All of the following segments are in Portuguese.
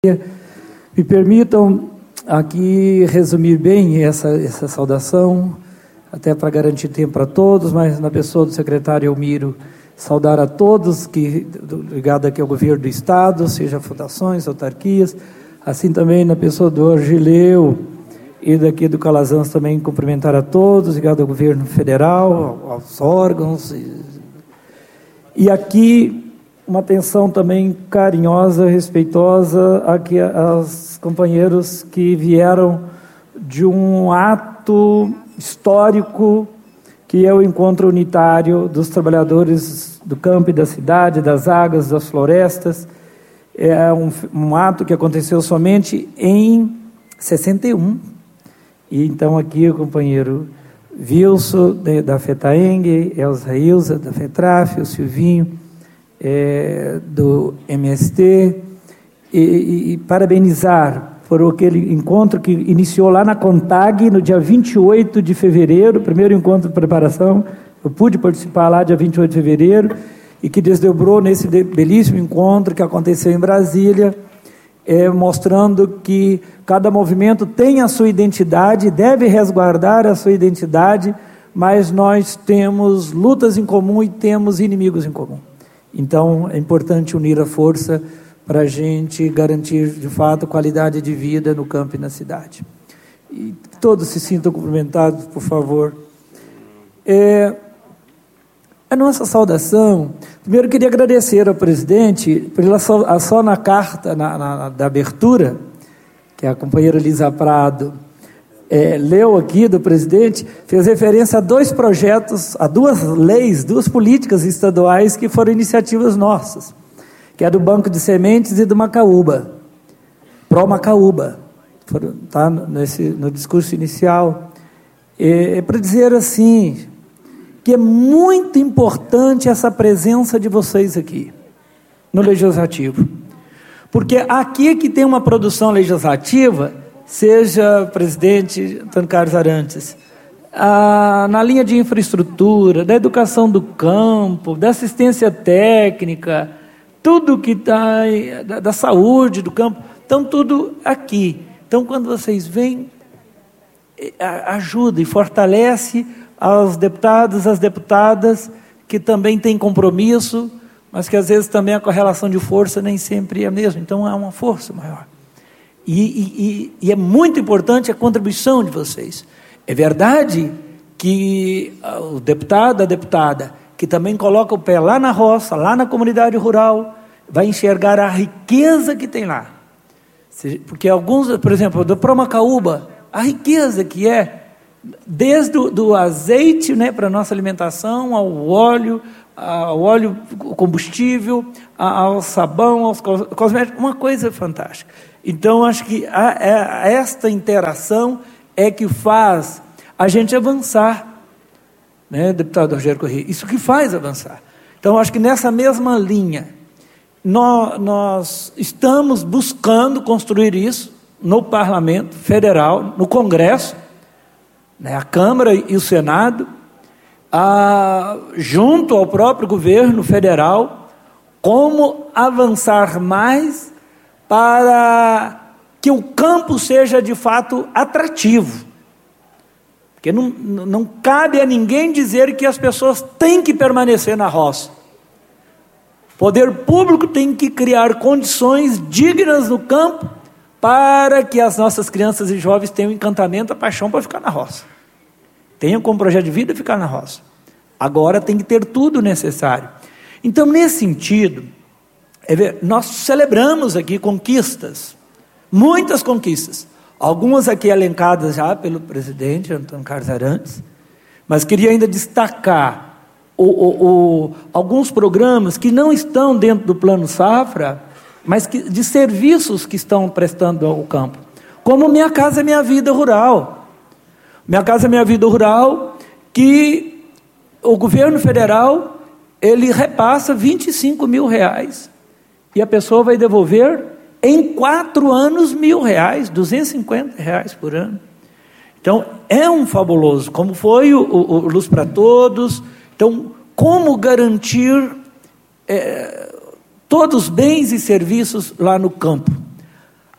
Me permitam aqui resumir bem essa saudação, até para garantir tempo para todos, mas na pessoa do secretário Elmiro, saudar a todos ligado aqui ao governo do Estado, seja fundações, autarquias, assim também na pessoa do Argileu e daqui do Calazans também cumprimentar a todos, ligado ao governo federal, aos órgãos. E aqui uma atenção também carinhosa, respeitosa aqui aos companheiros que vieram de um ato histórico que é o encontro unitário dos trabalhadores do campo e da cidade, das águas, das florestas. É um ato que aconteceu somente em 61. E então aqui o companheiro Wilson, da FETAENG, Elza Ilza, da FETRAF, o Silvinho, do MST, e parabenizar por aquele encontro que iniciou lá na CONTAG, no dia 28 de fevereiro, primeiro encontro de preparação. Eu pude participar lá dia 28 de fevereiro, e que desdobrou nesse belíssimo encontro que aconteceu em Brasília, mostrando que cada movimento tem a sua identidade, deve resguardar a sua identidade, mas nós temos lutas em comum e temos inimigos em comum. Então, é importante unir a força para a gente garantir, de fato, qualidade de vida no campo e na cidade. E todos se sintam cumprimentados, por favor. A nossa saudação, primeiro eu queria agradecer ao presidente, por ele só na carta da abertura, que a companheira Lisa Prado leu aqui do presidente, fez referência a dois projetos, a duas leis, duas políticas estaduais que foram iniciativas nossas, que é do Banco de Sementes e do Macaúba, Pró-Macaúba, está no discurso inicial. Para dizer assim, que é muito importante essa presença de vocês aqui, no Legislativo, porque aqui é que tem uma produção legislativa, seja presidente Antônio Carlos Arantes, na linha de infraestrutura, da educação do campo, da assistência técnica, tudo que está, da saúde, do campo, estão tudo aqui. Então, quando vocês vêm, ajuda e fortalece aos deputados, às deputadas, que também têm compromisso, mas que às vezes também a correlação de força nem sempre é a mesma, então há uma força maior. E é muito importante a contribuição de vocês. É verdade que o deputado, a deputada, que também coloca o pé lá na roça, lá na comunidade rural, vai enxergar a riqueza que tem lá. Porque alguns, por exemplo, do Pró-Macaúba, a riqueza que é, desde o azeite, né, para a nossa alimentação, ao óleo combustível, ao sabão, aos cosméticos, uma coisa fantástica. Então, acho que esta interação é que faz a gente avançar, né, deputado Rogério Corrêa? Isso que faz avançar. Então, acho que nessa mesma linha, nós estamos buscando construir isso no Parlamento Federal, no Congresso, né, a Câmara e o Senado, junto ao próprio governo federal, como avançar mais para que o campo seja de fato atrativo. Porque não cabe a ninguém dizer que as pessoas têm que permanecer na roça. O poder público tem que criar condições dignas no campo para que as nossas crianças e jovens tenham encantamento, a paixão para ficar na roça. Tenham como projeto de vida ficar na roça. Agora tem que ter tudo necessário. Então, nesse sentido, nós celebramos aqui conquistas, muitas conquistas, algumas aqui elencadas já pelo presidente Antônio Carlos Arantes, mas queria ainda destacar alguns programas que não estão dentro do Plano Safra, mas de serviços que estão prestando ao campo, como Minha Casa Minha Vida Rural. Minha Casa Minha Vida Rural, que o governo federal, ele repassa R$25 mil, e a pessoa vai devolver em 4 anos R$1.000, R$250 por ano. Então, é um fabuloso, como foi o Luz para Todos. Então, como garantir todos os bens e serviços lá no campo.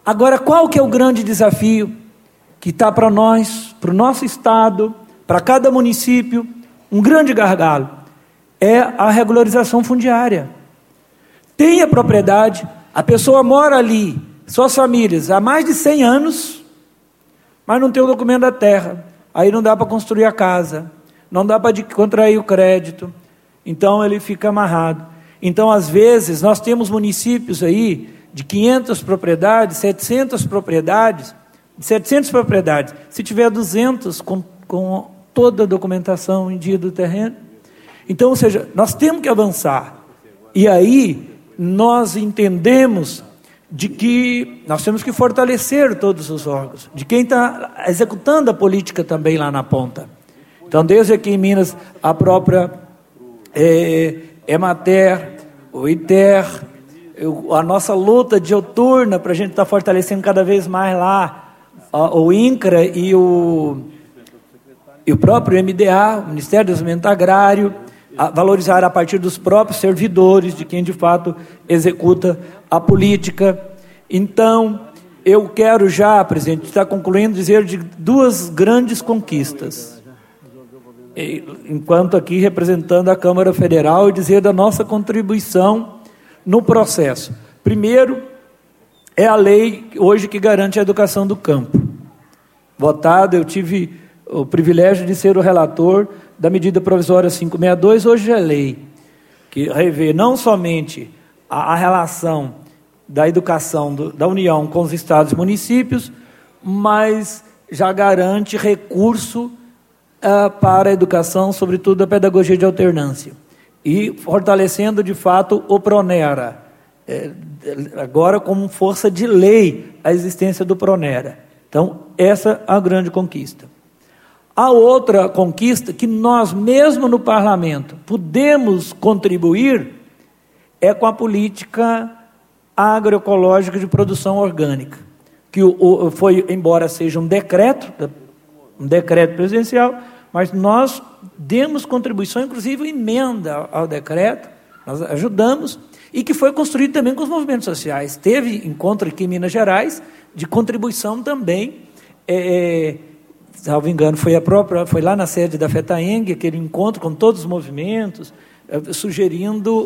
Agora, qual que é o grande desafio que está para nós, para o nosso estado, para cada município, um grande gargalo? É a regularização fundiária. Tem a propriedade, a pessoa mora ali, suas famílias, há mais de 100 anos, mas não tem o documento da terra. Aí não dá para construir a casa, não dá para contrair o crédito, então ele fica amarrado. Então, às vezes, nós temos municípios aí de 500 propriedades, 700 propriedades, 700 propriedades, se tiver 200 com toda a documentação em dia do terreno. Então, ou seja, nós temos que avançar. E aí, nós entendemos de que nós temos que fortalecer todos os órgãos, de quem está executando a política também lá na ponta. Então, desde aqui em Minas, a própria Emater, o ITER, a nossa luta dioturna para a gente estar fortalecendo cada vez mais lá, o INCRA e o próprio MDA, o Ministério do Desenvolvimento Agrário, valorizar a partir dos próprios servidores, de quem de fato executa a política. Então, eu quero já, presidente, estar concluindo, dizer de duas grandes conquistas, enquanto aqui representando a Câmara Federal, e dizer da nossa contribuição no processo. Primeiro, é a lei hoje que garante a educação do campo. Votada, eu tive o privilégio de ser o relator da medida provisória 562, hoje é lei, que revê não somente a relação da educação da União com os estados e municípios, mas já garante recurso para a educação, sobretudo a pedagogia de alternância, e fortalecendo de fato o Pronera, agora como força de lei a existência do Pronera. Então, essa é a grande conquista. A outra conquista que nós mesmo no parlamento podemos contribuir é com a política agroecológica de produção orgânica, que foi, embora seja um decreto presidencial, mas nós demos contribuição, inclusive emenda ao decreto, nós ajudamos, e que foi construído também com os movimentos sociais. Teve encontro aqui em Minas Gerais de contribuição também, salvo engano, foi lá na sede da FETAENG, aquele encontro com todos os movimentos, sugerindo,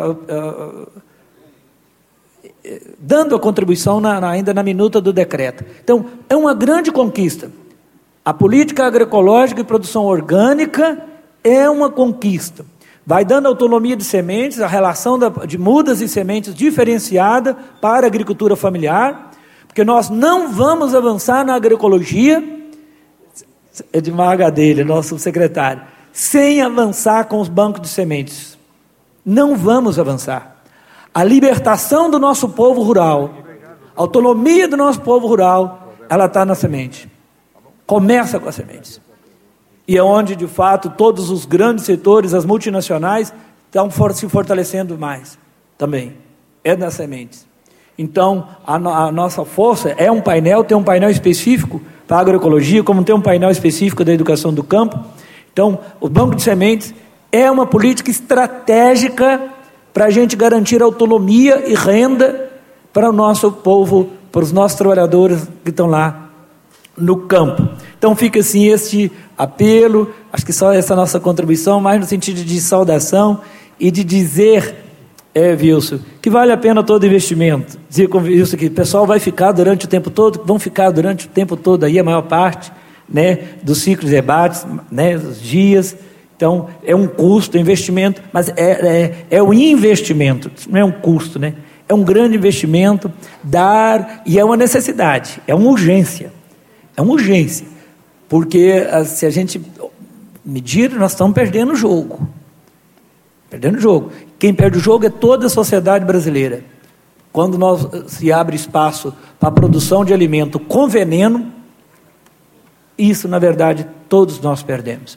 dando a contribuição ainda na minuta do decreto. Então, é uma grande conquista. A política agroecológica e produção orgânica é uma conquista. Vai dando autonomia de sementes, a relação de mudas e sementes diferenciada para a agricultura familiar, porque nós não vamos avançar na agroecologia, Edmar Gadelha, nosso secretário, sem avançar com os bancos de sementes. Não vamos avançar. A libertação do nosso povo rural, a autonomia do nosso povo rural, ela está na semente. Começa com as sementes. E é onde, de fato, todos os grandes setores, as multinacionais, estão se fortalecendo mais também. É nas sementes. Então, a nossa força é um painel, tem um painel específico para a agroecologia, como tem um painel específico da educação do campo. Então, o banco de sementes é uma política estratégica para a gente garantir autonomia e renda para o nosso povo, para os nossos trabalhadores que estão lá no campo. Então fica assim este apelo, acho que só essa nossa contribuição, mais no sentido de saudação e de dizer, Wilson, que vale a pena todo investimento. Dizer com Wilson que o pessoal vai ficar durante o tempo todo, vão ficar durante o tempo todo aí, a maior parte, né, dos ciclos de debates, né, dos dias. Então, é um custo, investimento, mas é um investimento, não é um custo, né? É um grande investimento, e é uma necessidade, é uma urgência. É uma urgência, porque se a gente medir, nós estamos perdendo o jogo. Perdendo o jogo. Quem perde o jogo é toda a sociedade brasileira. Quando se abre espaço para a produção de alimento com veneno, isso, na verdade, todos nós perdemos.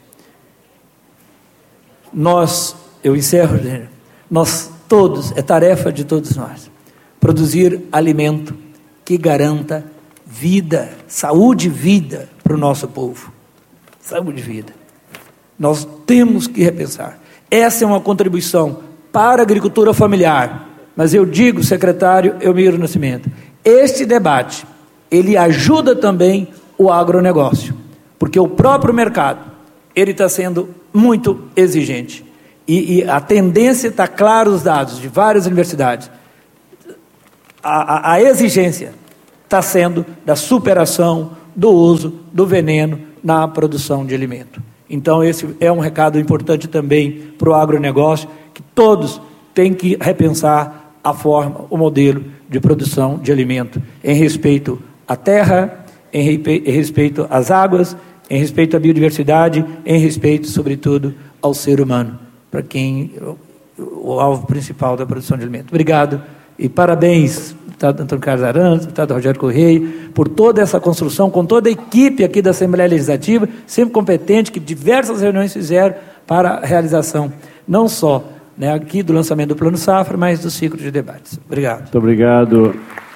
Eu encerro, nós todos, é tarefa de todos nós, produzir alimento que garanta vida, saúde e vida para o nosso povo. Saúde e vida. Nós temos que repensar. Essa é uma contribuição para a agricultura familiar. Mas eu digo, secretário Elmiro Nascimento, Este debate, ele ajuda também o agronegócio, porque o próprio mercado, ele está sendo muito exigente. E a tendência está clara, os dados de várias universidades. A exigência está sendo da superação do uso do veneno na produção de alimento. Então, esse é um recado importante também para o agronegócio, que todos têm que repensar a forma, o modelo de produção de alimento, em respeito à terra, em respeito às águas, em respeito à biodiversidade, em respeito, sobretudo, ao ser humano, para quem o alvo principal da produção de alimento. Obrigado e parabéns, deputado Antônio Carlos Arantes, deputado Rogério Correia, por toda essa construção, com toda a equipe aqui da Assembleia Legislativa, sempre competente, que diversas reuniões fizeram para a realização, não só aqui do lançamento do Plano Safra, mas do ciclo de debates. Obrigado. Muito obrigado.